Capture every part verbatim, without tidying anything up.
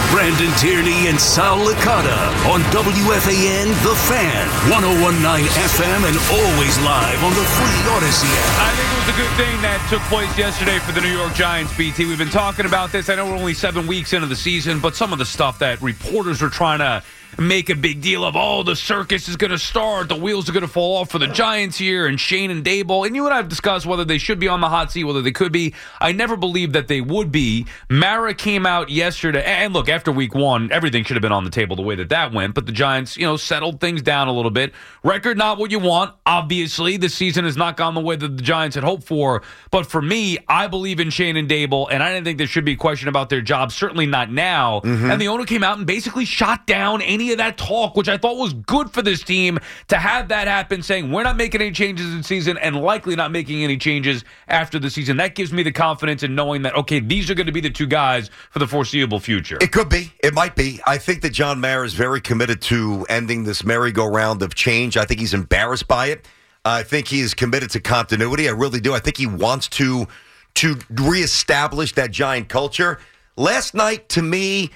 Brandon Tierney and Sal Licata on W F A N The Fan, one oh one point nine F M, and always live on the free Odyssey app. I think it was a good thing that took place yesterday for the New York Giants, B T. We've been talking about this. I know we're only seven weeks into the season, but some of the stuff that reporters are trying to make a big deal of, oh, the circus is going to start, the wheels are going to fall off for the Giants here, and Shane and Dable. And you and I have discussed whether they should be on the hot seat, whether they could be. I never believed that they would be. Mara came out yesterday, and look, after week one, everything should have been on the table the way that that went, but the Giants, you know, settled things down a little bit. Record not what you want, obviously. This season has not gone the way that the Giants had hoped for, but for me, I believe in Shane and Dable, and I didn't think there should be a question about their job, certainly not now. Mm-hmm. And the owner came out and basically shot down any of that talk, which I thought was good for this team to have that happen, saying we're not making any changes in season and likely not making any changes after the season. That gives me the confidence in knowing that, okay, these are going to be the two guys for the foreseeable future. It could be. It might be. I think that John Mara is very committed to ending this merry-go-round of change. I think he's embarrassed by it. I think he is committed to continuity. I really do. I think he wants to, to reestablish that Giant culture. Last night, to me,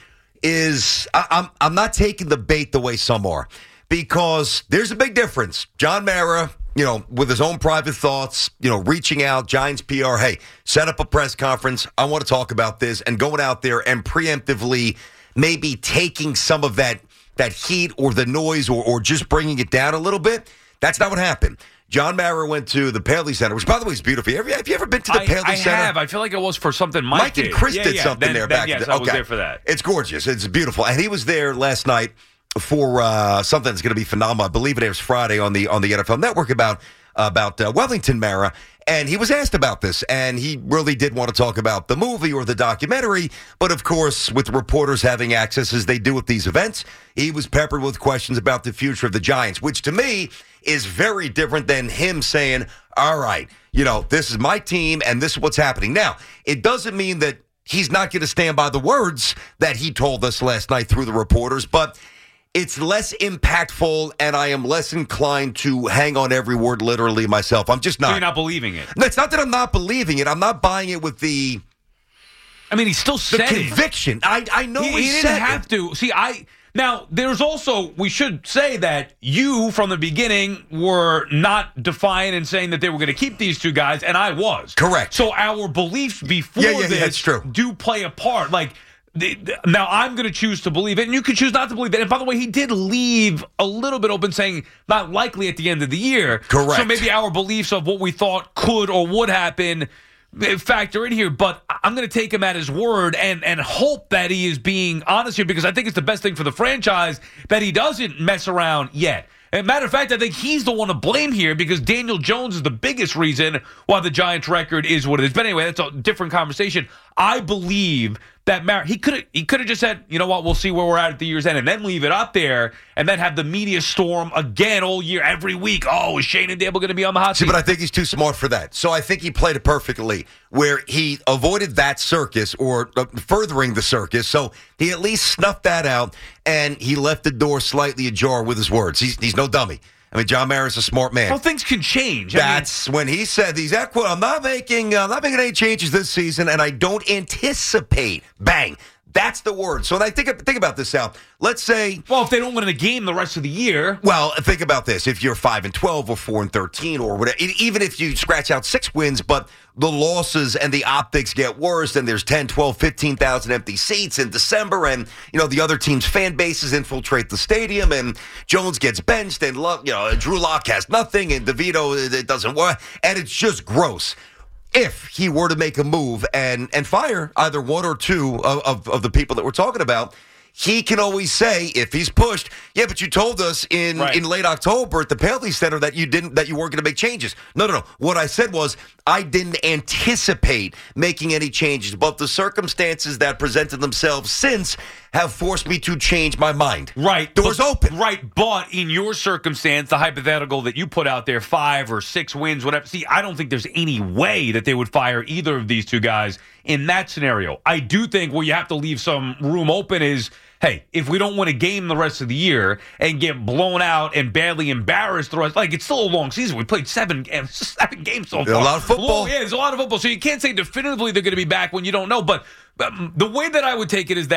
is I, I'm I'm not taking the bait the way some are, because there's a big difference. John Mara, you know, with his own private thoughts, you know, reaching out, Giants P R, hey, set up a press conference. I want to talk about this, and going out there and preemptively maybe taking some of that that heat or the noise or, or just bringing it down a little bit. That's not what happened. John Mara went to the Paley Center, which, by the way, is beautiful. Have you, have you ever been to the I, Paley I Center? I have. I feel like it was for something Mike, Mike did. and Chris yeah, did yeah. something then, there then, back yes, in the I okay. was there for that. It's gorgeous. It's beautiful. And he was there last night for uh, something that's going to be phenomenal. I believe it airs Friday on the on the N F L Network about, about uh, Wellington Mara. And he was asked about this, and he really did want to talk about the movie or the documentary. But, of course, with reporters having access as they do at these events, he was peppered with questions about the future of the Giants, which to me is very different than him saying, all right, you know, this is my team and this is what's happening. Now, it doesn't mean that he's not going to stand by the words that he told us last night through the reporters, but it's less impactful, and I am less inclined to hang on every word literally myself. I'm just not. So you're not believing it? No, it's not that I'm not believing it. I'm not buying it with the I mean, he still the said conviction. it. I, I know he, he, he didn't said have it. to. See, I now there's also, we should say that you from the beginning were not defiant and saying that they were going to keep these two guys, and I was. Correct. So our beliefs before Yeah, yeah, yeah, this that's true. do play a part. Like, the, the, now I'm going to choose to believe it, and you can choose not to believe it. And by the way, he did leave a little bit open, saying not likely at the end of the year. Correct. So maybe our beliefs of what we thought could or would happen factor in here, but I'm going to take him at his word and and hope that he is being honest here, because I think it's the best thing for the franchise that he doesn't mess around yet. And matter of fact, I think he's the one to blame here, because Daniel Jones is the biggest reason why the Giants' record is what it is. But anyway, that's a different conversation. I believe that Mar- he could have he could have just said, you know what, we'll see where we're at at the year's end, and then leave it up there, and then have the media storm again all year, every week. Oh, is Shane and Dable going to be on the hot seat? See, but I think he's too smart for that. So I think he played it perfectly, where he avoided that circus or uh, furthering the circus. So he at least snuffed that out, and he left the door slightly ajar with his words. He's, he's no dummy. I mean, John Mara's a smart man. Well, things can change. I That's mean, when he said these. That quote, I'm not making, uh, I'm not making any changes this season, and I don't anticipate. Bang. That's the word. So when I think think about this, Sal. Let's say, well, if they don't win a game the rest of the year. well, think about this. If you're five and twelve or four and thirteen or whatever, even if you scratch out six wins, but the losses and the optics get worse, and there's ten, twelve, fifteen thousand empty seats in December, and you know the other team's fan bases infiltrate the stadium, and Jones gets benched, and you know Drew Lock has nothing, and DeVito, it doesn't work, and it's just gross. If he were to make a move and and fire either one or two of, of, of the people that we're talking about, he can always say, if he's pushed, yeah, but you told us in, right. in late October at the Paley Center that you didn't that you weren't going to make changes. No, no, no. What I said was I didn't anticipate making any changes, but the circumstances that presented themselves since have forced me to change my mind. Right. Doors but, open. Right. But in your circumstance, the hypothetical that you put out there, five or six wins, whatever. See, I don't think there's any way that they would fire either of these two guys in that scenario. I do think where you have to leave some room open is, hey, if we don't win a game the rest of the year and get blown out and badly embarrassed the rest, like, it's still a long season. We played seven, seven games so far. A lot of football. Long, yeah, there's a lot of football. So you can't say definitively they're going to be back when you don't know. But, but the way that I would take it is that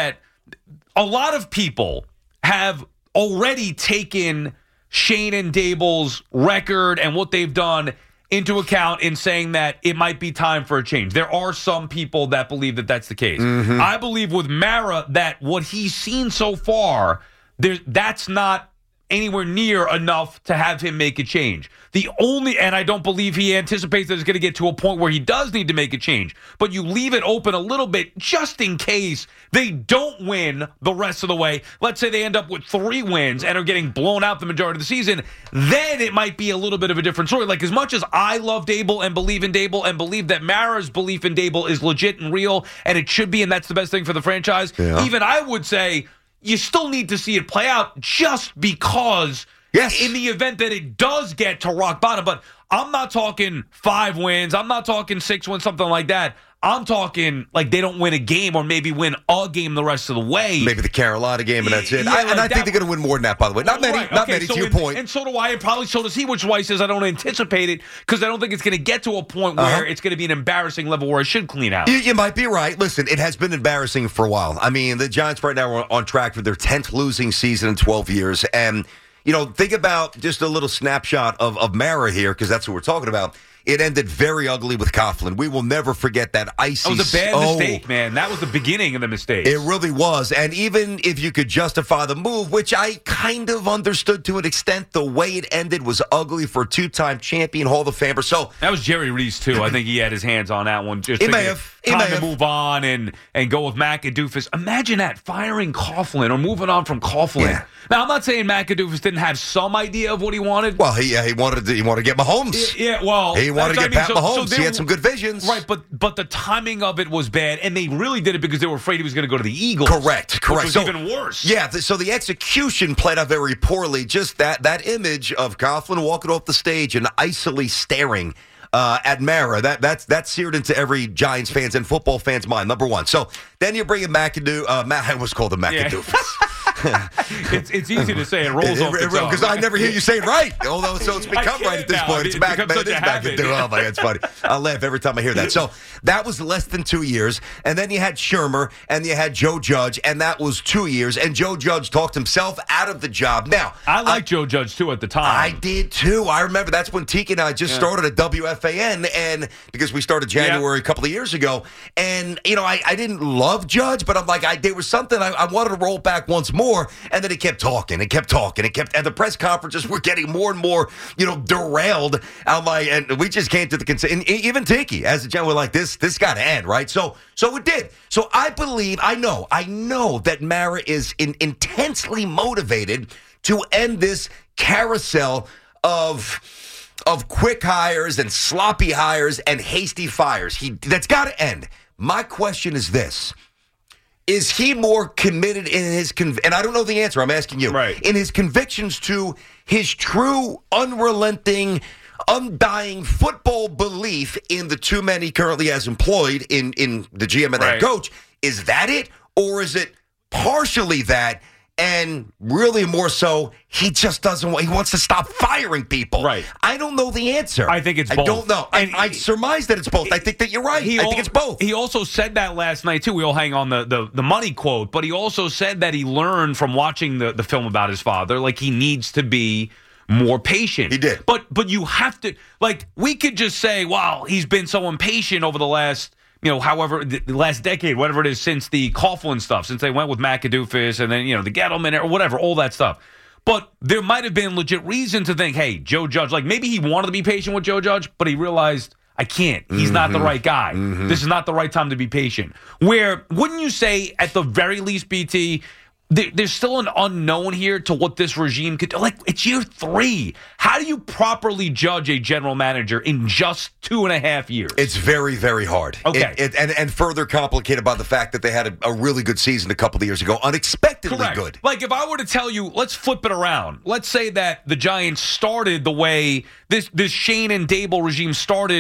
a lot of people have already taken Shane and Dable's record and what they've done into account in saying that it might be time for a change. There are some people that believe that that's the case. Mm-hmm. I believe with Mara that what he's seen so far, there, that's not anywhere near enough to have him make a change. The only, and I don't believe he anticipates that it's going to get to a point where he does need to make a change, but you leave it open a little bit just in case they don't win the rest of the way. Let's say they end up with three wins and are getting blown out the majority of the season, then it might be a little bit of a different story. Like, as much as I love Dable and believe in Dable and believe that Mara's belief in Dable is legit and real and it should be, and that's the best thing for the franchise, yeah. even I would say you still need to see it play out just because yes. in the event that it does get to rock bottom. But I'm not talking five wins. I'm not talking six wins, something like that. I'm talking like they don't win a game or maybe win a game the rest of the way. Maybe the Carolina game and that's it. Yeah, I, like and I that, think they're going to win more than that, by the way. Not many, right, not okay, many so to your and, point. And so do I, and probably so does he, which is why he says I don't anticipate it because I don't think it's going to get to a point where uh-huh. it's going to be an embarrassing level where it should clean out. You, you might be right. Listen, it has been embarrassing for a while. I mean, the Giants right now are on track for their tenth losing season in twelve years. And, you know, think about just a little snapshot of, of Mara here because that's what we're talking about. It ended very ugly with Coughlin. We will never forget that icy. That was a bad oh, mistake, man. That was the beginning of the mistake. It really was. And even if you could justify the move, which I kind of understood to an extent, the way it ended was ugly for a two-time champion Hall of Famer. So that was Jerry Reese, too. I think he had his hands on that one. Just he may have. He time may to have. move on and, and go with McAdoofus. Imagine that, firing Coughlin or moving on from Coughlin. Yeah. Now, I'm not saying McAdoofus didn't have some idea of what he wanted. Well, he yeah, he wanted to, he wanted to get Mahomes. Yeah, yeah well. He wanted to get I mean. Pat so, Mahomes. So he had some good visions. Right, but but the timing of it was bad, and they really did it because they were afraid he was going to go to the Eagles. Correct, correct. Which was so, even worse. Yeah, th- so the execution played out very poorly. Just that that image of Coughlin walking off the stage and icily staring Uh, at Mara, that that's that's seared into every Giants fans and football fans' mind. Number one. So then you bring in McAdoo. Uh, Matt, I was called a McAdoofus. Yeah. it's it's easy to say. It rolls it, off the tongue because I never hear you say it right. Although so it's become right at this now. point. It's it Mac, becomes it is such a habit. McAdoo. Oh my God, it's funny. I laugh every time I hear that. So that was less than two years, and then you had Shermer, and you had Joe Judge, and that was two years. And Joe Judge talked himself out of the job. Now I liked Joe Judge too at the time. I did too. I remember that's when Tiki and I just yeah. started at W F A N, and because we started January yeah. a couple of years ago, and you know I, I didn't love Judge, but I'm like I there was something I, I wanted to roll back once more, and then he kept talking and kept talking and kept and the press conferences were getting more and more you know derailed. I'm like, and we just came to the consent. And even Tiki, as a general, we're like this this got to end, right? So so it did. So I believe I know I know that Mara is in, intensely motivated to end this carousel of. of quick hires and sloppy hires and hasty fires. He that's got to end. My question is this. Is he more committed in his conv- and I don't know the answer, I'm asking you. Right. In his convictions to his true, unrelenting, undying football belief in the two men he currently has employed in, in the G M and right. that coach? Is that it? Or is it partially that? And really more so, he just doesn't want, he wants to stop firing people. Right. I don't know the answer. I think it's both. I don't know. And I, I surmise that it's both. I think that you're right. I think al- it's both. He also said that last night, too. We all hang on the, the, the money quote, but he also said that he learned from watching the, the film about his father, like he needs to be more patient. He did. But, but you have to, like, we could just say, wow, he's been so impatient over the last... You know, however, the last decade, whatever it is, since the Coughlin stuff, since they went with McAdoofus and then, you know, the Gettleman or whatever, all that stuff. But there might have been legit reason to think, hey, Joe Judge, like maybe he wanted to be patient with Joe Judge, but he realized, I can't. He's mm-hmm. not the right guy. Mm-hmm. This is not the right time to be patient. Where, wouldn't you say, at the very least, B T, there, there's still an unknown here to what this regime could do. Like, it's year three. How do you properly judge a general manager in just two and a half years? It's very, very hard. Okay. It, it, and, and further complicated by the fact that they had a, a really good season a couple of years ago. Unexpectedly Correct. good. Like, if I were to tell you, let's flip it around. Let's say that the Giants started the way this, this Shane and Dable regime started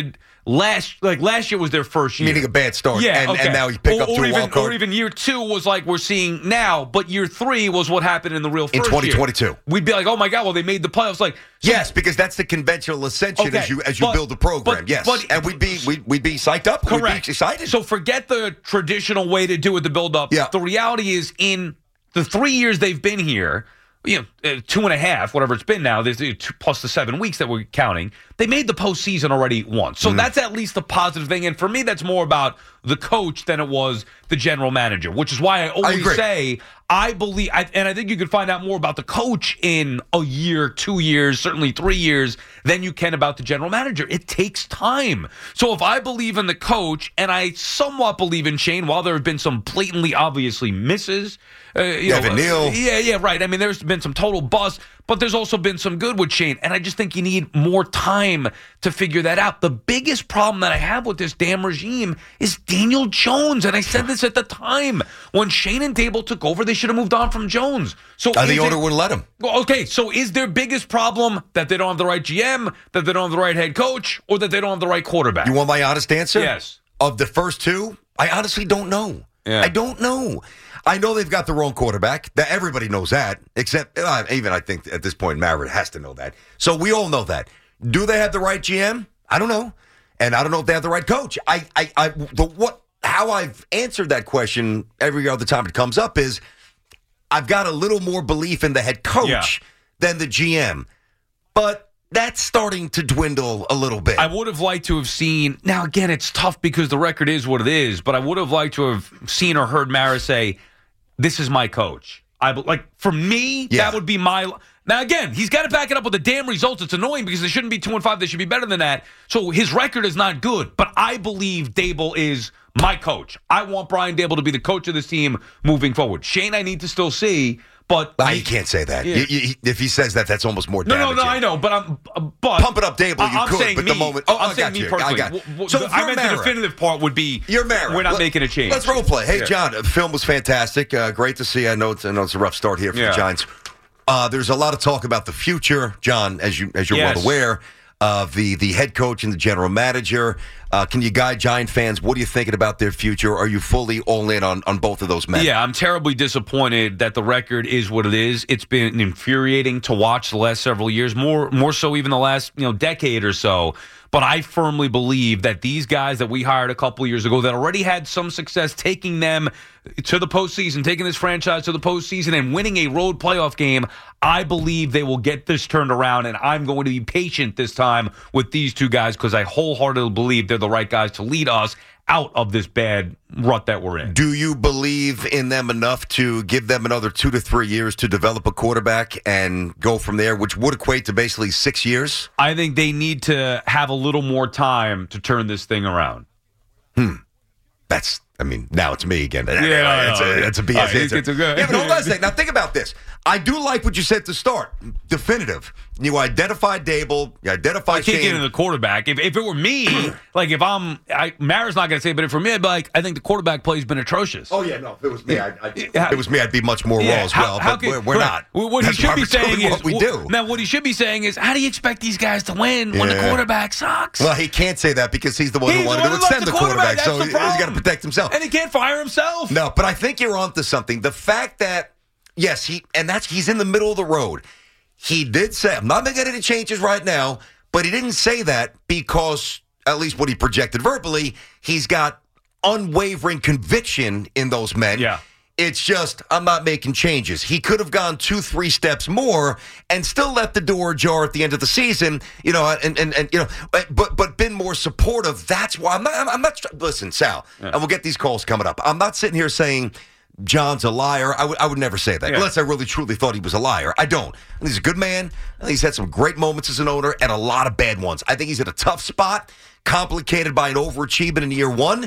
last like last year was their first year. Meaning a bad start. Yeah, and, okay. and now he picked or, up or to a even, wild card. Or even year two was like we're seeing now, but year three was what happened in the real first in twenty twenty-two. Year. We'd be like, oh my God, well, they made the playoffs. Like, so, yes, because that's the conventional ascension okay, as you as you but, build a program. But, yes, but, and we'd be we'd, we'd be psyched up. Correct. We'd be excited. So forget the traditional way to do it, the build up. Yeah. The reality is, in the three years they've been here, you know, uh, two and a half, whatever it's been now, there's uh, two, plus the seven weeks that we're counting, they made the postseason already once. So mm. that's at least a positive thing. And for me, that's more about the coach than it was the general manager, which is why I always I say I believe, I, and I think you can find out more about the coach in a year, two years, certainly three years than you can about the general manager. It takes time. So if I believe in the coach, and I somewhat believe in Shane, while there have been some blatantly, obviously misses, uh, you Evan know, Neal. Uh, yeah, yeah, right. I mean, there's been some total bust, but there's also been some good with Shane, and I just think you need more time to figure that out. The biggest problem that I have with this damn regime is Daniel Jones, and I said this at the time. When Shane and Dable took over, they should have moved on from Jones. So uh, the is owner it, wouldn't let him. Okay, so is their biggest problem that they don't have the right G M, that they don't have the right head coach, or that they don't have the right quarterback? You want my honest answer? Yes. Of the first two, I honestly don't know. Yeah. I don't know. I know they've got the wrong quarterback. That everybody knows that, except uh, even I think at this point, Maverick has to know that. So we all know that. Do they have the right G M? I don't know, and I don't know if they have the right coach. I, I, I the what, how I've answered that question every other time it comes up is, I've got a little more belief in the head coach yeah. than the G M, but that's starting to dwindle a little bit. I would have liked to have seen, now again, it's tough because the record is what it is, but I would have liked to have seen or heard Mara say, this is my coach. I like for me, yeah. that would be my. Now again, he's got to back it up with the damn results. It's annoying because they shouldn't be two and five. They should be better than that. So his record is not good. But I believe Dable is my coach. I want Brian Dable to be the coach of this team moving forward. Shane, I need to still see. But I can't say that. Yeah. You, you, if he says that, that's almost more no, damaging. no, no. I know, but I'm but pump it up, Dable. You I'm could, saying but me, the moment. Oh, I'm I'm saying me you. personally. I got you. W- So w- I meant Mara, the definitive part would be you're Mara. We're not Let, making a change. Let's role play. Hey, yeah. John, the film was fantastic. Uh, great to see. I know it's, I know it's a rough start here for yeah. the Giants. Uh, there's a lot of talk about the future, John, as you as you're yes. well aware of the the head coach and the general manager. Uh, can you guide Giant fans? What are you thinking about their future? Are you fully all in on, on both of those men? Yeah, I'm terribly disappointed that the record is what it is. It's been infuriating to watch the last several years, more more so even the last you know decade or so. But I firmly believe that these guys that we hired a couple years ago that already had some success taking them to the postseason, taking this franchise to the postseason and winning a road playoff game, I believe they will get this turned around, and I'm going to be patient this time with these two guys because I wholeheartedly believe they're the right guys to lead us out of this bad rut that we're in. Do you believe in them enough to give them another two to three years to develop a quarterback and go from there, which would equate to basically six years? I think they need to have a little more time to turn this thing around. Hmm. That's, I mean, now it's me again. Yeah, anyway, I it's, know. a, it's a B S Right, answer. it's a good- Yeah, but hold on a second. Now think about this. I do like what you said to start. Definitive. You identify Dable. You identify I can't Shane. get into the quarterback. If if it were me, like if I'm, I, Mara's not going to say, it, but if for me, I'd be like, I think the quarterback play has been atrocious. Oh yeah, no. If it was me, I, I, Yeah. if it was me, I'd be much more Yeah, raw as how- well. how but can- we're, we're right. not. Well, What That's he should why be we're doing saying is, what we do. now what he should be saying is, how do you expect these guys to win when the Yeah. quarterback sucks? Well, he can't say that because he's the one He's who the wanted one to who loves extend the the quarterback, quarterback. so That's the he- he's got to problem. protect himself. and he can't fire himself. No, but I think you're onto something. The fact that, yes, he and that's he's in the middle of the road. He did say, I'm not making any changes right now, but he didn't say that because, at least what he projected verbally, he's got unwavering conviction in those men. Yeah. It's just, I'm not making changes. He could have gone two, three steps more and still left the door ajar at the end of the season, you know, and, and, and you know, but but been more supportive. That's why I'm not, I'm not, listen, Sal, Yeah. and we'll get these calls coming up. I'm not sitting here saying John's a liar. I would I would never say that, Yeah. unless I really truly thought he was a liar. I don't. I think he's a good man. I think he's had some great moments as an owner and a lot of bad ones. I think he's in a tough spot, complicated by an overachievement in year one.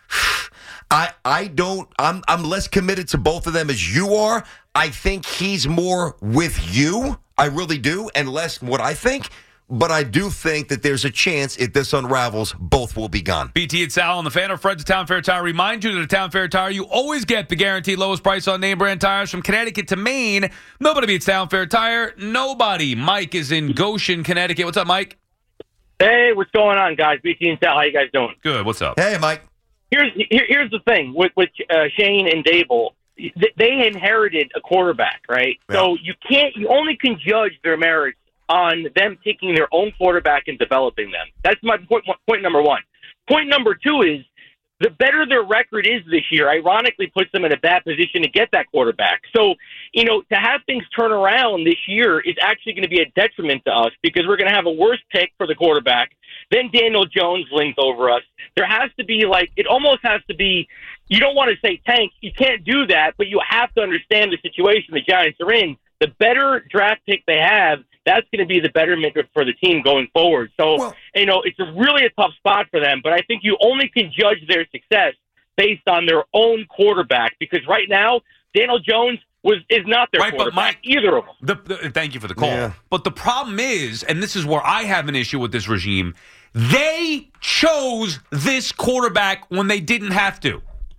I I don't. I'm I'm less committed to both of them as you are. I think he's more with you. I really do, and less what I think. But I do think that there's a chance if this unravels, both will be gone. B T and Sal on the Fan of Fred's Town Fair Tire. Remind you that at Town Fair Tire, you always get the guaranteed lowest price on name brand tires from Connecticut to Maine. Nobody beats Town Fair Tire. Nobody. Mike is in Goshen, Connecticut. What's up, Mike? Hey, what's going on, guys? B T and Sal, how you guys doing? Good. What's up? Hey, Mike. Here's here, here's the thing with with uh, Shane and Dable. They inherited a quarterback, right? Yeah. So you can't, you only can judge their merits on them taking their own quarterback and developing them. That's my point. Point number one. Point number two is the better their record is this year, ironically puts them in a bad position to get that quarterback. So, you know, to have things turn around this year is actually going to be a detriment to us because we're going to have a worse pick for the quarterback. Then Daniel Jones lings over us. There has to be like, it almost has to be, you don't want to say tank. You can't do that, but you have to understand the situation the Giants are in. The better draft pick they have, that's going to be the betterment for the team going forward. So, well, you know, it's a really a tough spot for them, but I think you only can judge their success based on their own quarterback because right now, Daniel Jones was is not their right, quarterback, but Mike, either of them. The, the, thank you for the call. Yeah. But the problem is, and this is where I have an issue with this regime, they chose this quarterback when they didn't have to.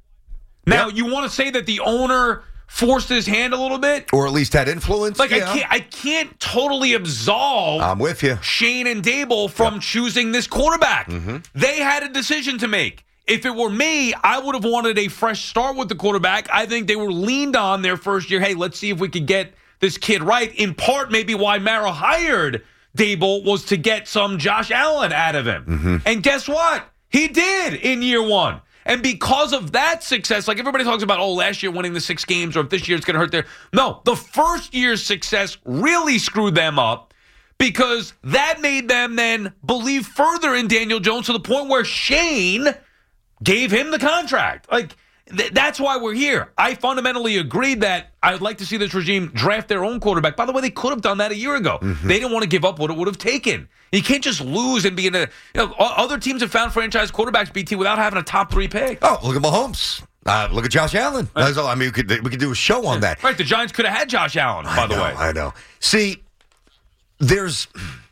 Now, yep. You want to say that the owner forced his hand a little bit? Or at least had influence? Like, yeah. I can't I can't totally absolve I'm with you. Shane and Dable from yep. choosing this quarterback. Mm-hmm. They had a decision to make. If it were me, I would have wanted a fresh start with the quarterback. I think they were leaned on their first year. Hey, let's see if we could get this kid right. In part, maybe why Mara hired Dable was to get some Josh Allen out of him. Mm-hmm. And guess what? He did in year one. And because of that success, like everybody talks about, oh, last year winning the six games, or if this year it's going to hurt their... No, the first year's success really screwed them up because that made them then believe further in Daniel Jones to the point where Shane gave him the contract. Like, th- that's why we're here. I fundamentally agreed that I would like to see this regime draft their own quarterback. By the way, they could have done that a year ago. Mm-hmm. They didn't want to give up what it would have taken. You can't just lose and be in a... You know, other teams have found franchise quarterbacks, B T, without having a top three pick. Oh, look at Mahomes. Uh, look at Josh Allen. Right. That's all. I mean, we could, we could do a show on that. Right, the Giants could have had Josh Allen, by I the know, way. I know. See, there's...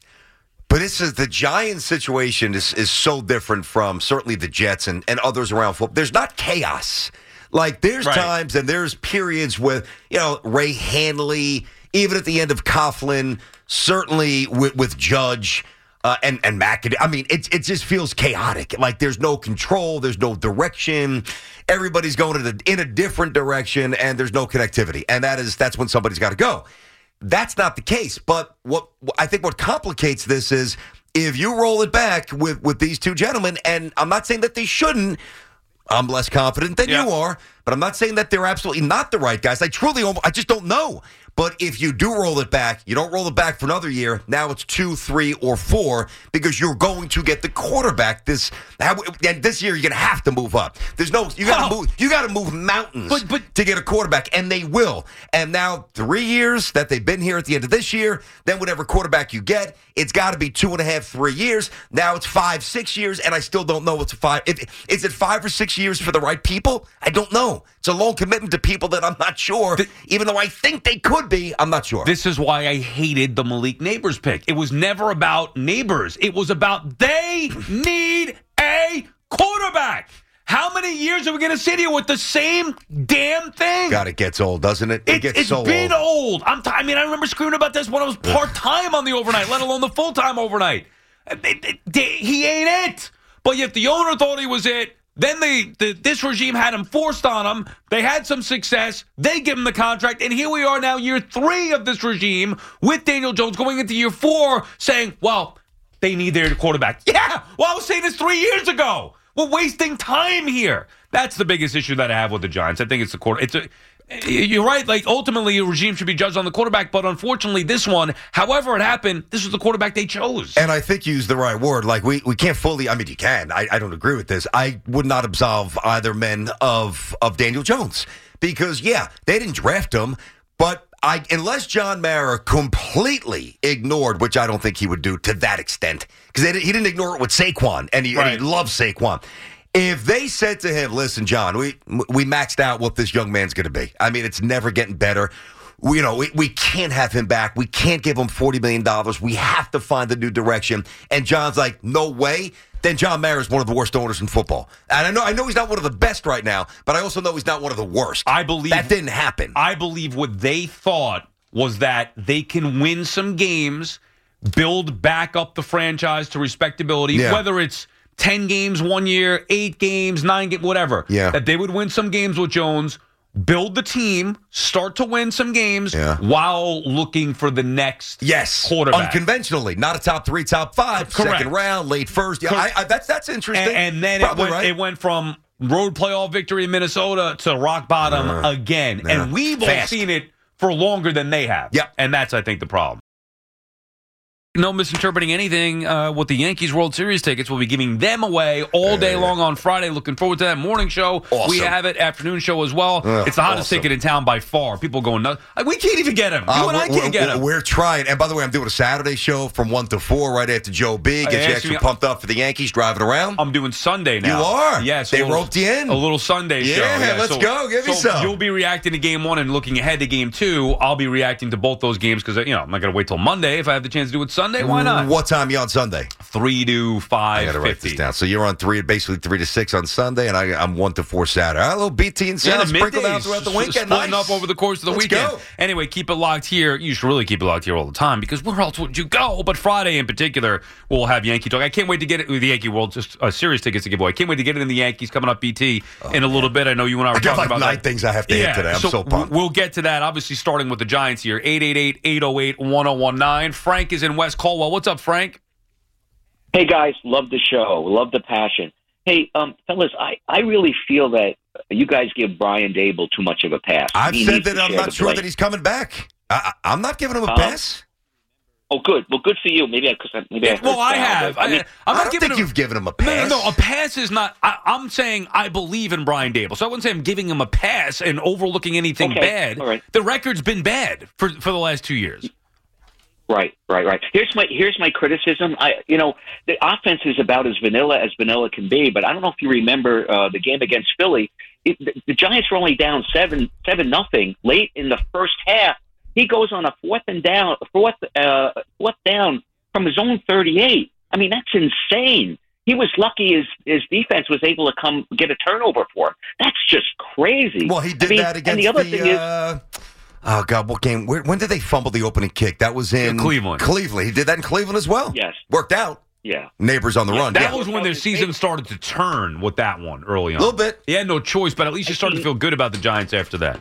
But this is the Giants situation is, is so different from certainly the Jets and, and others around football. There's not chaos. Like, there's right. times and there's periods with, you know, Ray Handley, even at the end of Coughlin, certainly with, with Judge uh, and, and McAdoo. I mean, it, it just feels chaotic. Like, there's no control. There's no direction. Everybody's going in a, in a different direction, and there's no connectivity. And that is that's when somebody's got to go. That's not the case. But what I think what complicates this is if you roll it back with, with these two gentlemen, and I'm not saying that they shouldn't. I'm less confident than yeah. you are, but I'm not saying that they're absolutely not the right guys. I truly, I just don't know. But if you do roll it back, you don't roll it back for another year. Now it's two, three, or four because you're going to get the quarterback this. And this year you're going to have to move up. There's no you got to oh. move. You got to move mountains but, but, to get a quarterback, and they will. And now three years that they've been here at the end of this year, then whatever quarterback you get, it's got to be two and a half, three years. Now it's five, six years, and I still don't know what's a five. If, is it five or six years for the right people? I don't know. It's a long commitment to people that I'm not sure. The, even though I think they could be, I'm not sure. This is why I hated the Malik Neighbors pick. It was never about Neighbors. It was about they need a quarterback. How many years are we going to sit here with the same damn thing? God, it gets old, doesn't it? It, it gets it's so been old. old. I'm t- I mean, I remember screaming about this when I was part-time on the overnight, let alone the full-time overnight. He ain't it. But yet the owner thought he was it. Then they, the, this regime had him forced on him. They had some success. They give him the contract. And here we are now, year three of this regime with Daniel Jones going into year four saying, well, they need their quarterback. Yeah, well, I was saying this three years ago. We're wasting time here. That's the biggest issue that I have with the Giants. I think it's the quarter. It's a, you're right. Like, ultimately, a regime should be judged on the quarterback. But unfortunately, this one, however it happened, this was the quarterback they chose. And I think you used the right word. Like, we, we can't fully, I mean, you can. I, I don't agree with this. I would not absolve either men of, of Daniel Jones. Because, yeah, they didn't draft him. But I, unless John Mara completely ignored, which I don't think he would do to that extent, because he didn't ignore it with Saquon, and he, right. and he loves Saquon. If they said to him, listen, John, we we maxed out what this young man's going to be. I mean, it's never getting better. We, you know, we, we can't have him back. We can't give him forty million dollars. We have to find a new direction. And John's like, no way. Then John Mara is one of the worst owners in football. And I know I know he's not one of the best right now, but I also know he's not one of the worst. I believe that didn't happen. I believe what they thought was that they can win some games build back up the franchise to respectability, Yeah. whether it's ten games one year, eight games, nine games, whatever. Yeah. That they would win some games with Jones, build the team, start to win some games Yeah. while looking for the next Yes, quarterback. unconventionally, not a top three, top five, Correct. second round, late first. Yeah, I, I, that's that's interesting. And, and then it Probably went, right. it went from road playoff victory in Minnesota to rock bottom Uh, again. yeah. And we've all Fast. seen it for longer than they have. Yep. And that's, I think, the problem. No misinterpreting anything uh, with the Yankees World Series tickets. We'll be giving them away all day long on Friday. Looking forward to that morning show. Awesome. We have it, afternoon show as well. Ugh, it's the hottest awesome. ticket in town by far. People going nuts. Like, we can't even get them. You Uh, and I we're- can't get them. We're trying. And by the way, I'm doing a Saturday show from one to four right after Joe B. Get I you asked extra you- pumped up for the Yankees driving around. I'm doing Sunday now. You are? Yes. They a little- roped you in. A little Sunday show. Yeah, let's go. Give me so some. You'll be reacting to game one and looking ahead to game two. I'll be reacting to both those games because, you know, I'm not going to wait till Monday. If I have the chance to do it Sunday, why not? What time are you on Sunday? Three to I five got to write this fifty. down. So you're on three, basically three to six on Sunday, and I, I'm one to four Saturday. All right, a little B T and Yeah, sound the sprinkled middays, out throughout the s- weekend. splitting Nice. up over the course of the Let's weekend. go. Anyway, keep it locked here. You should really keep it locked here all the time because where else would you go? But Friday in particular, we'll have Yankee talk. I can't wait to get it with the Yankee World just uh, Series tickets to give away. I can't wait to get it in the Yankees coming up. B T in a little bit. I know you and I were I got talking like about nine that. things I have to yeah, hit today. I'm so, so pumped. We'll get to that. Obviously, starting with the Giants here. eight eight eight, eight oh eight, one oh one nine. Frank is in West Caldwell. What's up, Frank? Hey guys, love the show, love the passion. Hey, um, fellas, I, I really feel that you guys give Brian Dable too much of a pass. I've He said needs that to I'm share not the sure blame. that he's coming back. I, I, I'm not giving him a Um, pass. Oh, good. Well, good for you. Maybe because maybe I Well, heard I foul, have. but, I mean, I'm I not don't giving think him, you've given him a No, pass. no, no. A pass is not. I, I'm saying I believe in Brian Dable, so I wouldn't say I'm giving him a pass and overlooking anything Okay, bad. all right. The record's been bad for for the last two years. right, right, right. Here's my here's my criticism. I, you know, the offense is about as vanilla as vanilla can be. But I don't know if you remember uh, the game against Philly. It, the, the Giants were only down seven seven nothing late in the first half. He goes on a fourth and down, fourth uh, fourth down from his own thirty-eight. I mean, that's insane. He was lucky his his defense was able to come get a turnover for him. That's just crazy. Well, he did I mean, that against and the other the. thing is, uh, oh God, what game? Where, when did they fumble the opening kick? That was in Cleveland. Cleveland. He did that in Cleveland as well. Yes. Worked out. yeah. Neighbors on the run. That Yeah. was when their season started to turn with that one early on. A little bit. He had no choice, but at least you started to feel good about the Giants after that.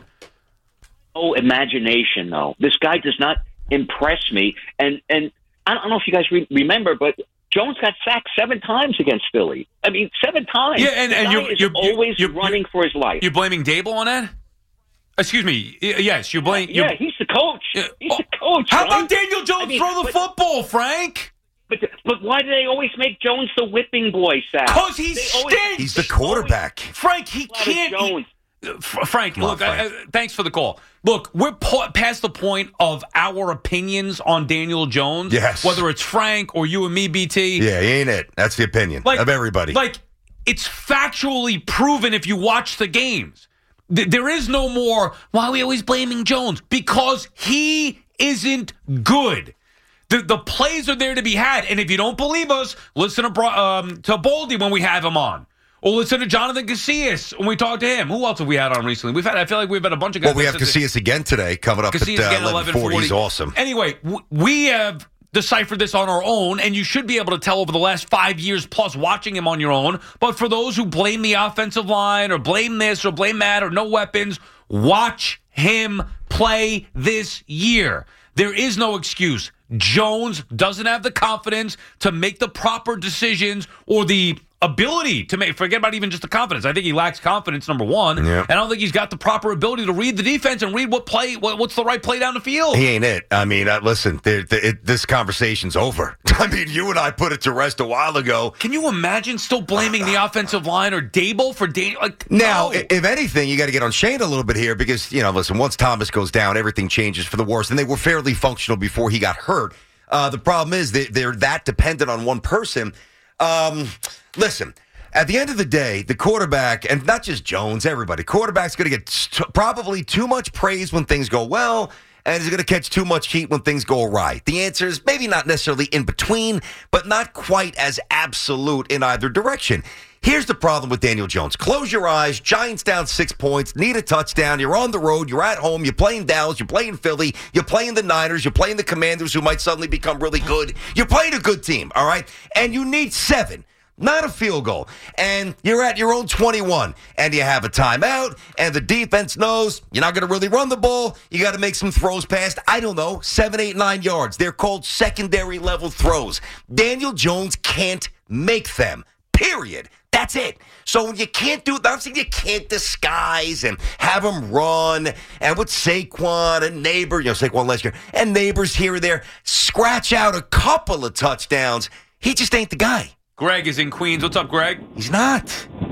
Oh, imagination, though. This guy does not impress me. And and I don't know if you guys re- remember, but Jones got sacked seven times against Philly. I mean, seven times. Yeah, and- the and guy you're- is you're- always you're- running for his life. You're blaming Dable on that? Excuse me. Y- Yes, you're blaming. yeah, he's the coach. Yeah. He's the coach. How right? about Daniel Jones I mean, throw the but- football, Frank? But, but why do they always make Jones the whipping boy, Sal? Because he They always- stinks. He's the quarterback. Frank, he Gladys can't. Jones. F- Frank, Come on, look, I, Frank. I, thanks for the call. Look, we're po- past the point of our opinions on Daniel Jones. Yes. Whether it's Frank or you and me, B T. Yeah, he ain't it. That's the opinion of everybody. Like, it's factually proven if you watch the games. Th- there is no more, why are we always blaming Jones? Because he isn't good. The, the plays are there to be had. And if you don't believe us, listen to, Bro- um, to Baldy when we have him on. Or listen to Jonathan Casillas when we talk to him. Who else have we had on recently? We've had. I feel like we've had a bunch of guys. well, we have that said Casillas again today, coming up Casillas at again uh, at eleven forty. He's awesome. Anyway, w- we have deciphered this on our own, and you should be able to tell over the last five years plus watching him on your own. But for those who blame the offensive line or blame this or blame that or no weapons, watch him play this year. There is no excuse. Jones doesn't have the confidence to make the proper decisions or the ability to make, forget about even just the confidence. I think he lacks confidence, number one. Yeah. And I don't think he's got the proper ability to read the defense and read what play, what, what's the right play down the field. He ain't it. I mean, uh, listen, there- there- it, this conversation's over. I mean, you and I put it to rest a while ago. Can you imagine still blaming the offensive line or Dable for Daniel? Like, Now, no. i- if anything, you got to get on Shane a little bit here because, you know, listen, once Thomas goes down, everything changes for the worse. And they were fairly functional before he got hurt. Uh, the problem is that they're that dependent on one person. Um, listen, at the end of the day, the quarterback, and not just Jones, everybody, quarterback's going to get st- probably too much praise when things go well, and he's going to catch too much heat when things go awry. The answer is maybe not necessarily in between, but not quite as absolute in either direction. Here's the problem with Daniel Jones. Close your eyes. Giants down six points. Need a touchdown. You're on the road. You're at home. You're playing Dallas. You're playing Philly. You're playing the Niners. You're playing the Commanders, who might suddenly become really good. You're playing a good team, all right? And you need seven. Not a field goal. And you're at your own twenty-one, and you have a timeout, and the defense knows you're not going to really run the ball. You got to make some throws past, I don't know, seven, eight, nine yards. They're called secondary level throws. Daniel Jones can't make them, period. That's it. So when you can't do, I'm saying you can't disguise and have him run, and with Saquon and Neighbor, you know, Saquon last year, and Neighbors here or there, scratch out a couple of touchdowns. He just ain't the guy. Greg is in Queens. What's up, Greg? He's not.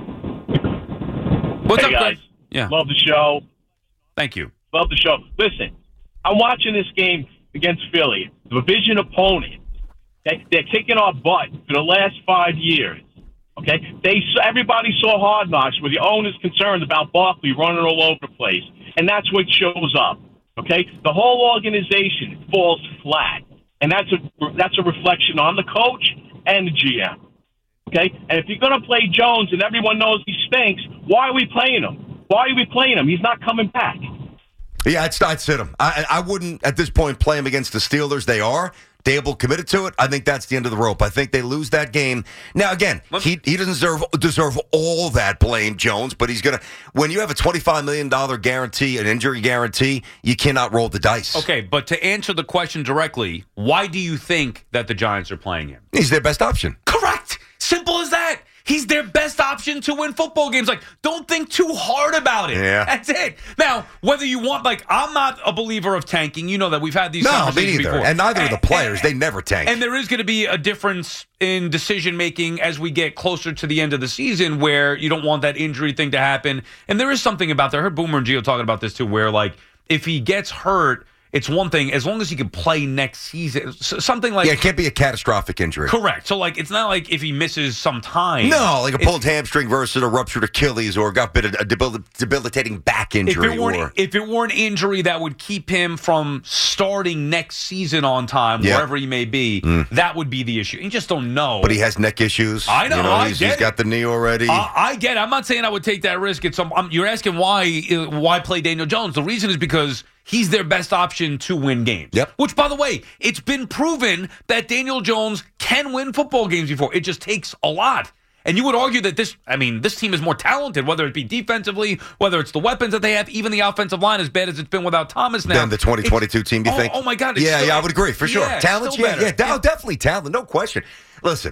What's hey up, guys. Greg? Yeah. Love the show. Thank you. Love the show. Listen, I'm watching this game against Philly, the division opponent. Okay? They're kicking our butt for the last five years. Okay, they everybody saw Hard Knocks where the owner's concerned about Barkley running all over the place, and that's what shows up. Okay, the whole organization falls flat, and that's a that's a reflection on the coach and the G M. Okay, and if you're going to play Jones and everyone knows he stinks, why are we playing him? Why are we playing him? He's not coming back. Yeah, I'd, I'd sit him. I, I wouldn't, at this point, play him against the Steelers. They are. Dable committed to it. I think that's the end of the rope. I think they lose that game. Now, again, he he doesn't deserve deserve all that blame, Jones, but he's going to, when you have a twenty-five million dollars guarantee, an injury guarantee, you cannot roll the dice. Okay, but to answer the question directly, why do you think that the Giants are playing him? He's their best option. Correct. Simple as that. He's their best option to win football games. Like, don't think too hard about it. Yeah. That's it. Now, whether you want, like, I'm not a believer of tanking. You know that. We've had these No, me conversations neither. before. And neither are the players. And, they never tank. And there is going to be a difference in decision-making as we get closer to the end of the season where you don't want that injury thing to happen. And there is something about that. I heard Boomer and Gio talking about this, too, where, like, if he gets hurt, it's one thing as long as he can play next season. Something like yeah, it can't be a catastrophic injury. Correct. So like, it's not like if he misses some time. No, like a pulled hamstring versus a ruptured Achilles or got bit of a debil- debilitating back injury. If it, were or... an, if it were an injury that would keep him from starting next season on time, yeah. wherever he may be, mm. that would be the issue. You just don't know. But he has neck issues. I know. You know I he's, get he's got the knee already. Uh, I get it. I'm not saying I would take that risk. It's some. Um, you're asking why? Uh, why play Daniel Jones? The reason is because he's their best option to win games. Yep. Which, by the way, it's been proven that Daniel Jones can win football games before. It just takes a lot. And you would argue that this, I mean, this team is more talented, whether it be defensively, whether it's the weapons that they have, even the offensive line, as bad as it's been without Thomas now. Than the twenty twenty-two team, you oh, think? Oh, my God. Yeah, still, yeah, I would agree, for sure. Yeah, talent, still yeah, better. yeah, yeah, definitely talent, no question. Listen,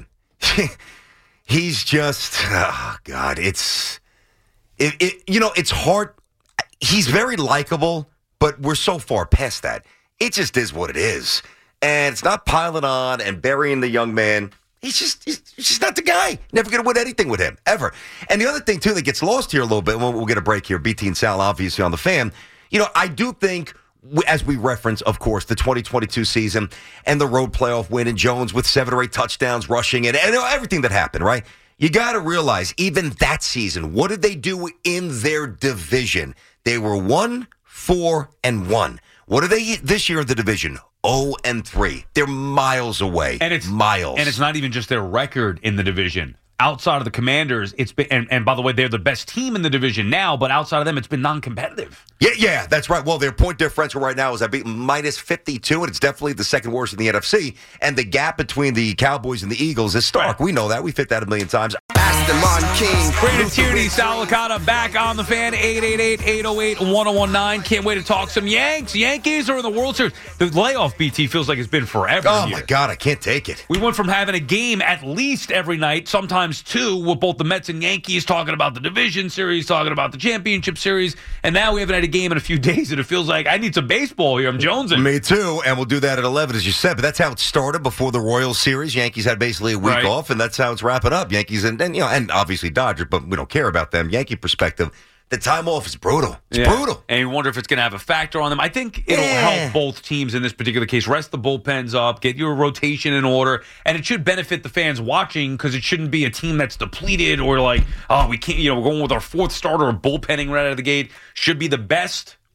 he's just, oh, God, it's, it, it, you know, it's hard. He's very likable, but we're so far past that. It just is what it is. And it's not piling on and burying the young man. He's just he's, he's just not the guy. Never going to win anything with him, ever. And the other thing, too, that gets lost here a little bit, and we'll, we'll get a break here, B T and Sal, obviously, on the Fan. You know, I do think, as we reference, of course, the twenty twenty-two season and the road playoff win and Jones with seven or eight touchdowns rushing and, and everything that happened, right? You got to realize, even that season, what did they do in their division? They were one, four, and one. What are they this year in the division? oh and three. They're miles away. And it's miles. And it's not even just their record in the division. Outside of the Commanders, it's been, and, and by the way, they're the best team in the division now, but outside of them, it's been non-competitive. Yeah, yeah, that's right. Well, their point differential right now is I beat minus fifty-two, and it's definitely the second worst in the N F C. And the gap between the Cowboys and the Eagles is stark. Right. We know that. We fit that a million times. Brandon Tierney, Sal Licata back on the Fan, eight eight eight, eight oh eight, one oh one nine. Can't wait to talk some Yanks. Yankees are in the World Series. The layoff, B T, feels like it's been forever. Oh, here. my God, I can't take it. We went from having a game at least every night, sometimes two, with both the Mets and Yankees talking about the division series, talking about the championship series, and now we haven't had a game in a few days, and it feels like I need some baseball here. I'm jonesing. Me too, and we'll do that at eleven, as you said, but that's how it started before the Royals series. Yankees had basically a week right. off, and that's how it's wrapping up. Yankees and, and, you know, and obviously Dodgers, but we don't care about them. Yankee perspective, the time off is brutal. It's yeah. brutal. And you wonder if it's going to have a factor on them. I think it'll yeah. help both teams in this particular case. Rest the bullpens up, get your rotation in order, and it should benefit the fans watching because it shouldn't be a team that's depleted or like, oh, we can't, you know, we're going with our fourth starter or bullpenning right out of the gate. Should be the best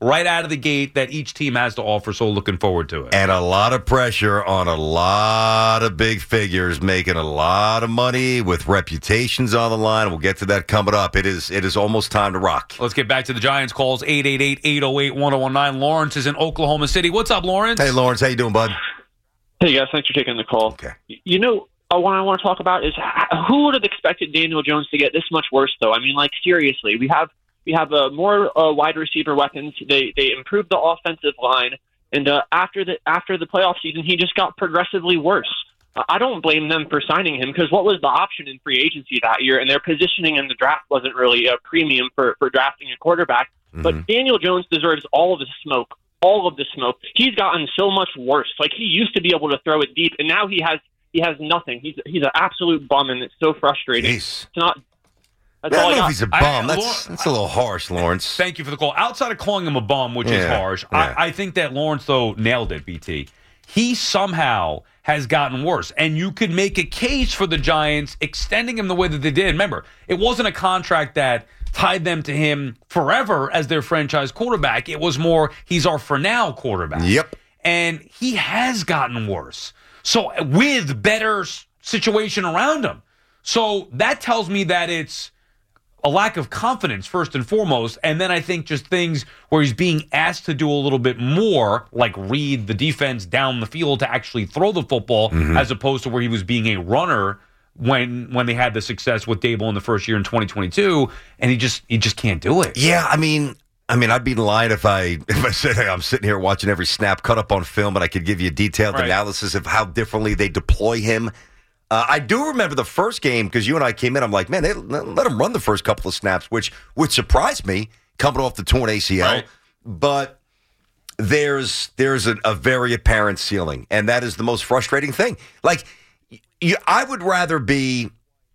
right out of the gate that each team has to offer, so looking forward to it. And a lot of pressure on a lot of big figures making a lot of money with reputations on the line. We'll get to that coming up. It is it is almost time to rock. Let's get back to the Giants calls, eight eight eight, eight oh eight, one oh one nine. Lawrence is in Oklahoma City. What's up, Lawrence? Hey, Lawrence. How you doing, bud? Hey, guys. Thanks for taking the call. Okay. You know, uh, what I want to talk about is who would have expected Daniel Jones to get this much worse, though? I mean, like, seriously, we have we have uh, more uh, wide receiver weapons. They they improved the offensive line, and uh, after the after the playoff season, he just got progressively worse. Uh, I don't blame them for signing him because what was the option in free agency that year? And their positioning in the draft wasn't really a premium for, for drafting a quarterback. Mm-hmm. But Daniel Jones deserves all of the smoke, all of the smoke. He's gotten so much worse. Like, he used to be able to throw it deep, and now he has he has nothing. He's he's an absolute bum, and it's so frustrating. Jeez. It's not. That's I all don't I know got. if he's a bum. I- that's, Lawrence- that's a little harsh, Lawrence. Thank you for the call. Outside of calling him a bum, which is Yeah, harsh, yeah. I, I think that Lawrence, though, nailed it, B T. He somehow has gotten worse. And you could make a case for the Giants extending him the way that they did. Remember, it wasn't a contract that tied them to him forever as their franchise quarterback. It was more, he's our for now quarterback. Yep. And he has gotten worse. So with better s- situation around him. So that tells me that it's a lack of confidence, first and foremost, and then I think just things where he's being asked to do a little bit more, like read the defense down the field to actually throw the football, mm-hmm. as opposed to where he was being a runner when when they had the success with Dable in the first year in twenty twenty-two, and he just he just can't do it. Yeah, I mean, I mean, I'd be lying if I if I said, hey, I'm sitting here watching every snap cut up on film, and I could give you a detailed Right. analysis of how differently they deploy him. Uh, I do remember the first game because you and I came in. I'm like, man, they let him run the first couple of snaps, which which surprised me coming off the torn A C L. Right. But there's there's a, a very apparent ceiling, and that is the most frustrating thing. Like, you, I would rather be.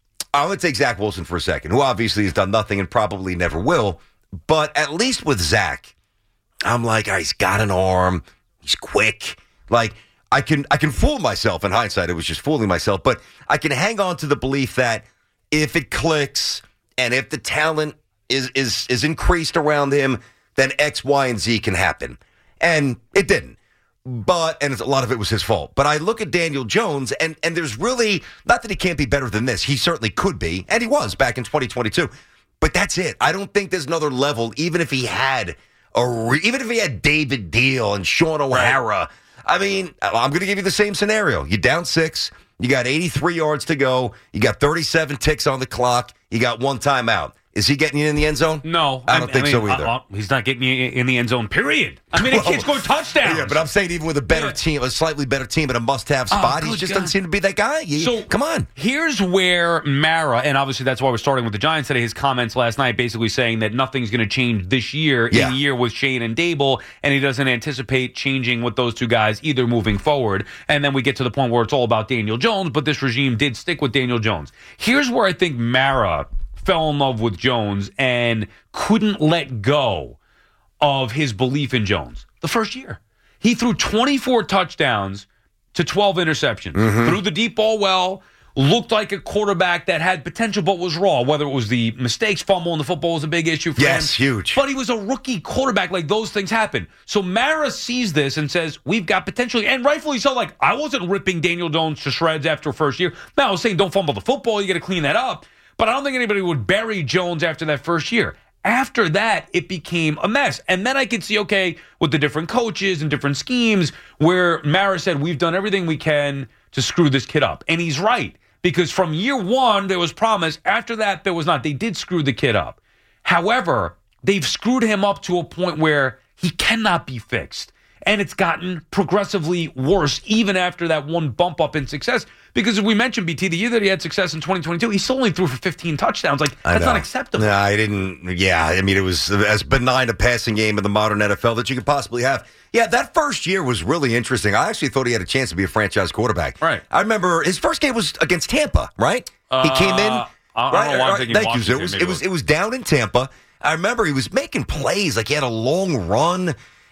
I would take Zach Wilson for a second, who obviously has done nothing and probably never will. But at least with Zach, I'm like, oh, he's got an arm, he's quick, like. I can I can fool myself. In hindsight, it was just fooling myself. But I can hang on to the belief that if it clicks and if the talent is is is increased around him, then X, Y, and Z can happen. And it didn't. But and it's, a lot of it was his fault. But I look at Daniel Jones, and and there's really not that he can't be better than this. He certainly could be, and he was back in twenty twenty-two. But that's it. I don't think there's another level. Even if he had a re, even if he had David Deal and Sean O'Hara. Right. I mean, I'm going to give you the same scenario. You're down six. You got eighty-three yards to go. You got thirty-seven ticks on the clock. You got one timeout. Is he getting you in the end zone? No. I don't I, think I mean, so either. Uh, he's not getting you in the end zone, period. I mean, the kid's going touchdowns. Yeah, but I'm saying even with a better Yeah. team, a slightly better team at a must-have spot, Oh, he just God. doesn't seem to be that guy. You, So come on. Here's where Mara, and obviously that's why we're starting with the Giants today, his comments last night basically saying that nothing's going to change this year Yeah. in the year with Shane and Dable, and he doesn't anticipate changing with those two guys either moving forward. And then we get to the point where it's all about Daniel Jones, but this regime did stick with Daniel Jones. Here's where I think Mara fell in love with Jones and couldn't let go of his belief in Jones. The first year, he threw twenty-four touchdowns to twelve interceptions, Mm-hmm. threw the deep ball well, looked like a quarterback that had potential but was raw, whether it was the mistakes, fumble in the football was a big issue for Yes, him. huge. But he was a rookie quarterback. Like, those things happen. So Mara sees this and says, we've got potential, and rightfully so. Like, I wasn't ripping Daniel Jones to shreds after first year. Now, I was saying don't fumble the football. You got to clean that up. But I don't think anybody would bury Jones after that first year. After that, it became a mess. And then I could see, okay, with the different coaches and different schemes, where Mara said, we've done everything we can to screw this kid up. And he's right. Because from year one, there was promise. After that, there was not. They did screw the kid up. However, they've screwed him up to a point where he cannot be fixed. And it's gotten progressively worse even after that one bump up in success. Because as we mentioned, B T, the year that he had success in twenty twenty-two, he still only threw for fifteen touchdowns. Like, I that's know. not acceptable. No, I didn't. Yeah, I mean, it was as benign a passing game in the modern N F L that you could possibly have. Yeah, that first year was really interesting. I actually thought he had a chance to be a franchise quarterback. Right. I remember his first game was against Tampa, right? he came in. Uh, I don't know why I'm thinking Thank you. So Washington, it was maybe it was it was down in Tampa. I remember he was making plays, like he had a long run.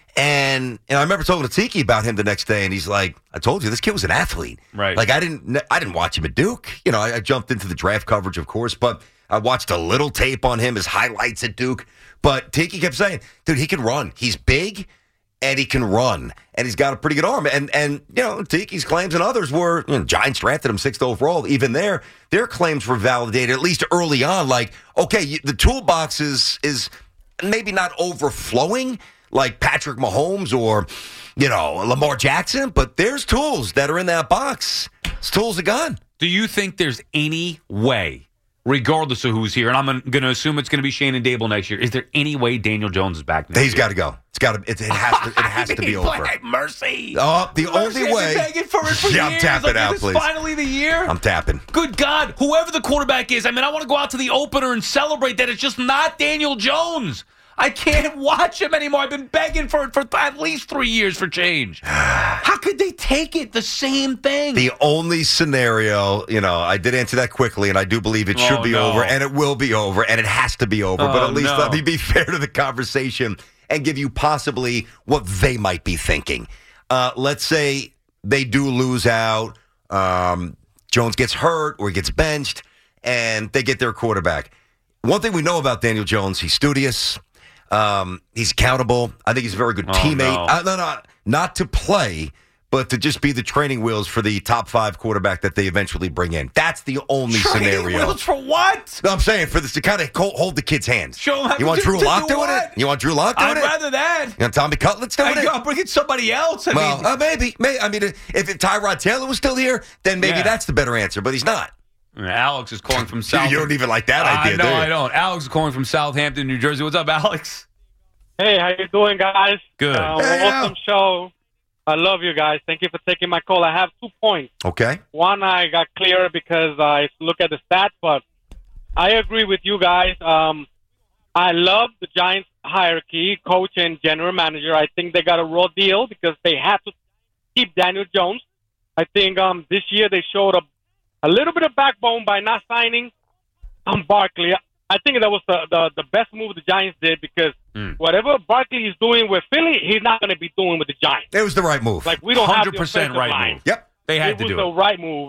And and I remember talking to Tiki about him the next day, and he's like, "I told you, this kid was an athlete. Right. Like I didn't, I didn't watch him at Duke. You know, I, I jumped into the draft coverage, of course, but I watched a little tape on him, his highlights at Duke. But Tiki kept saying, dude, he can run. He's big, and he can run, and he's got a pretty good arm. And, and you know, Tiki's claims and others were, you know, Giants drafted him sixth overall. Even there, their claims were validated, at least early on. Like, okay, the toolbox is is maybe not overflowing like Patrick Mahomes or, you know, Lamar Jackson, but there's tools that are in that box. It's tools of gun. Do you think there's any way, regardless of who's here, and I'm going to assume it's going to be Shane and Dable next year, is there any way Daniel Jones is back next He's year? got to go. It's got to. It, it has to. It has to be over. Like, mercy. Oh, the Mercy, only I've way. been begging for it for yeah, I'm years. tapping like, out, is please. this finally the year? I'm tapping. Good God, whoever the quarterback is, I mean, I want to go out to the opener and celebrate that it's just not Daniel Jones. I can't watch him anymore. I've been begging for it for at least three years for change. How could they take it? The same thing. The only scenario, you know, I did answer that quickly, and I do believe it should Oh, be no. over, and it will be over, and it has to be over. Oh, but at least no. let me be fair to the conversation and give you possibly what they might be thinking. Uh, let's say they do lose out. Um, Jones gets hurt or he gets benched, and they get their quarterback. One thing we know about Daniel Jones, he's studious. Um, he's accountable. I think he's a very good Oh, teammate. no. Uh, no, no, not to play, but to just be the training wheels for the top five quarterback that they eventually bring in. That's the only Training scenario. wheels for what? No, I'm saying for this to kind of hold the kid's hands. Show him how you want to- Drew to Lock do doing what? it? You want Drew Lock doing I'd it? rather that. You want Tommy Cutlets doing I, it? I'll bring in somebody else. I well, mean, uh, maybe, maybe. I mean, if it, Tyrod Taylor was still here, then maybe Yeah. that's the better answer. But he's not. Alex is calling from You, South. you don't even like that idea, I know, do you? I don't. Alex is calling from Southampton, New Jersey. What's up, Alex? Hey, how you doing, guys? Good. Uh, Hey, awesome show. I love you guys. Thank you for taking my call. I have two points. Okay. One, I got clear because I look at the stats, but I agree with you guys. Um, I love the Giants hierarchy, coach and general manager. I think they got a raw deal because they had to keep Daniel Jones. I think um, this year they showed a, a little bit of backbone by not signing um, Barkley. I think that was the, the, the best move the Giants did because Mm. whatever Barkley is doing with Philly, he's not going to be doing with the Giants. It was the right move. Like, we don't one have hundred the percent offensive right line. move. Yep. They had it to was do the it. right move.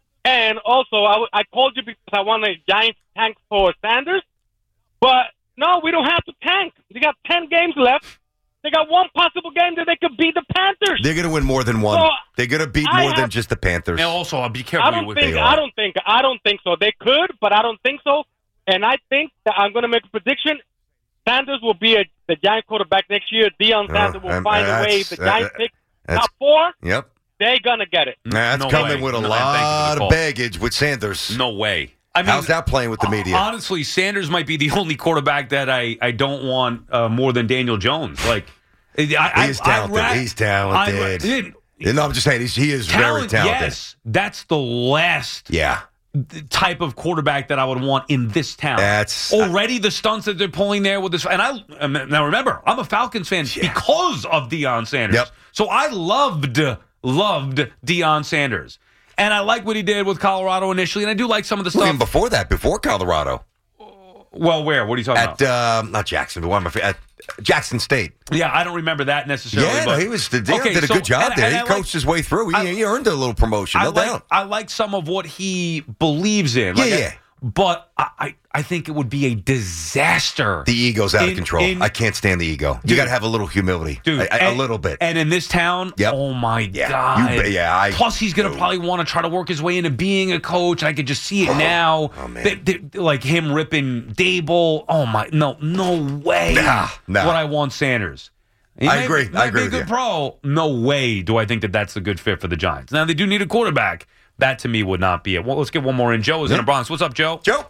And also, I, w- I called you because I want a Giants tank for Sanders. But, no, we don't have to tank. We got ten games left. They got one possible game that they could beat the Panthers. They're going to win more than one. Well, They're going to beat I more have- than just the Panthers. Now, also, I'll be careful I don't with think. they I are. don't think. I don't think so. They could, but I don't think so. And I think that I'm going to make a prediction. Sanders will be a, the Giant quarterback next year. Deion Sanders will um, find a way. that's- The Giants uh, pick that's- top four. Yep. They're going to get it. That's No coming way. with a No, and thank you for the lot call. of baggage with Sanders. No way. I mean, How's that playing with the media? honestly, Sanders might be the only quarterback that I, I don't want uh, more than Daniel Jones. Like, I, I, He's I- talented. I- He's talented. I- You know, I'm just saying, he's, he is very talent, talented. yes. That's the last Yeah. type of quarterback that I would want in this town. That's- already the stunts that they're pulling there with this. And I now remember, I'm a Falcons fan Yeah. because of Deion Sanders. Yep. So I loved loved Deion Sanders, and I like what he did with Colorado initially, and I do like some of the Well, stuff. even before that, before Colorado, Well, where? What are you talking at about? um, not Jacksonville, one of my fa- at Jackson State. Yeah, I don't remember that necessarily. Yeah, no, but, he was. The Deion Okay, did a so- good job and- there. and He I coached like- his way through. He, I- he earned a little promotion, I no like, doubt. I like some of what he believes in. Yeah, Like, yeah. But I, I, I think it would be a disaster. The ego's out in- of control. in- I can't stand the ego. Dude. You got to have a little humility, Dude, a, a- a and- little bit. And in this town, Yep. oh my Yeah, God. you bet- yeah, I- Plus, he's going to no. probably want to try to work his way into being a coach. I could just see it now. oh, man. They- they- like him ripping Dable. Oh, my. No, no way Nah, nah. would I want Sanders. He I may- agree. I might agree be a with good you. pro. No way do I think that that's a good fit for the Giants. Now, they do need a quarterback. That, to me, would not be it. Well, let's get one more in. Joe is in Yeah. the Bronx. What's up, Joe? Joe?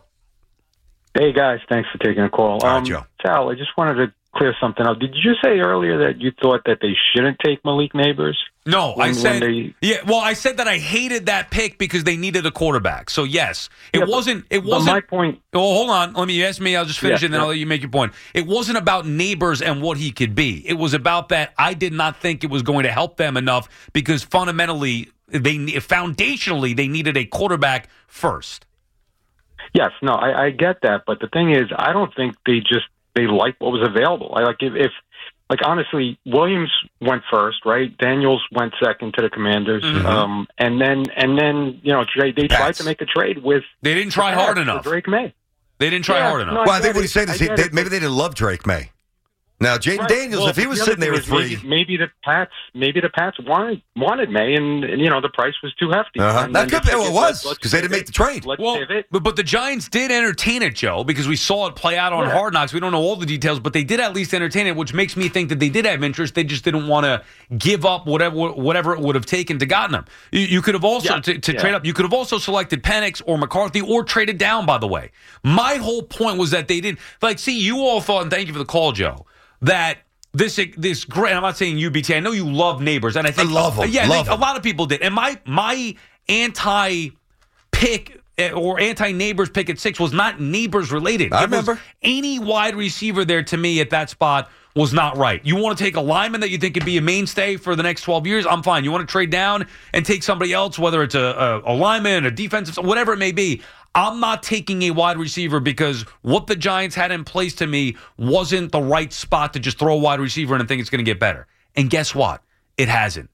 Hey, guys. Thanks for taking a call. All right, Um, Joe. Sal, I just wanted to clear something up. Did you say earlier that you thought that they shouldn't take Malik Neighbors? No, When- I said when they- yeah. Well, I said that I hated that pick because they needed a quarterback. So yes, it Yeah, but- wasn't. It But wasn't. my point, Well, hold on. Let me ask me. I'll just finish Yeah, it, and then yeah. I'll let you make your point. It wasn't about Neighbors and what he could be. It was about that I did not think it was going to help them enough because fundamentally, they foundationally they needed a quarterback first. yes, no, I, I get that. But the thing is, I don't think they just they liked what was available. I like if, if like honestly, Williams went first, right? Daniels went second to the Commanders, Mhm. um, and then and then you know they, they tried Pats. to make a trade with They didn't try the hard Pats for enough. Drake May. They didn't try Yeah, hard enough. no, Well, I get think what it. he's saying is I he, get they, it, maybe but- they didn't love Drake May. Now, Jaden Right. Daniels, Well, if he was the sitting other there thing with is three, maybe, maybe the Pats, maybe the Pats wanted wanted May, and, and you know the price was too hefty. Uh-huh. And That then could be- they well, it said, was, let's 'cause they didn't pivot. make the trade. Let's Well, pivot. but, but the Giants did entertain it, Joe, because we saw it play out on Yeah. Hard Knocks. We don't know all the details, but they did at least entertain it, which makes me think that they did have interest. They just didn't want to give up whatever whatever it would have taken to gotten them. You, you could have also, Yeah. to, to Yeah. trade up, you could have also selected Penix or McCarthy or traded down, by the way. My whole point was that they didn't, like, see, you all thought, and thank you for the call, Joe, that This this great. I'm not saying U B T. I know you love Neighbors, and I think I love 'em, Yeah, I love think 'em. a lot of people did. And my my anti pick or anti Neighbors pick at six was not Neighbors related. I It was remember. any wide receiver there to me at that spot was not right. You want to take a lineman that you think could be a mainstay for the next twelve years? I'm fine. You want to trade down and take somebody else, whether it's a, a, a lineman, a defensive, whatever it may be. I'm not taking a wide receiver because what the Giants had in place to me wasn't the right spot to just throw a wide receiver in and think it's going to get better. And guess what? It hasn't.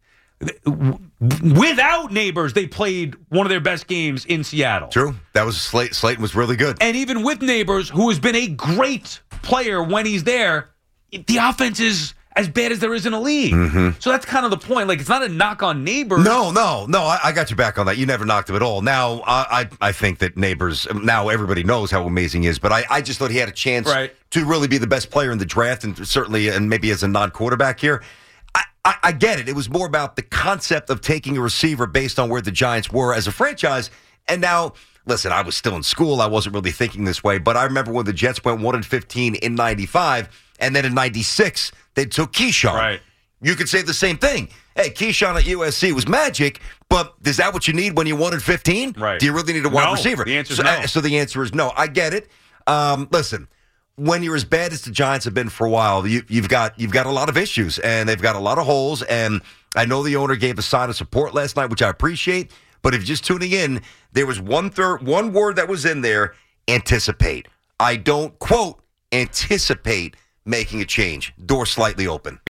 Without Neighbors, they played one of their best games in Seattle. True. That was Slay- Slayton was really good. And even with Neighbors, who has been a great player when he's there, the offense is as bad as there is in a league. Mm-hmm. So that's kind of the point. Like, it's not a knock on Neighbors. No, no, no. I, I got your back on that. You never knocked him at all. Now, I, I, I think that Neighbors. Now everybody knows how amazing he is, but I, I just thought he had a chance Right. to really be the best player in the draft, and certainly, and maybe as a non-quarterback here. I, I, I get it. It was more about the concept of taking a receiver based on where the Giants were as a franchise, and now. Listen, I was still in school. I wasn't really thinking this way, but I remember when the Jets went one and fifteen in ninety-five, and then in ninety-six they took Keyshawn. Right. You could say the same thing. Hey, Keyshawn at U S C was magic, but is that what you need when you one and fifteen? Right. Do you really need a wide No, receiver? the answer's so, no. uh, so the answer is no. I get it. Um, listen, when you're as bad as the Giants have been for a while, you, you've got you've got a lot of issues, and they've got a lot of holes. And I know the owner gave a sign of support last night, which I appreciate. But if you're just tuning in, there was one third, one word that was in there: anticipate. I don't quote anticipate making a change. Door slightly open.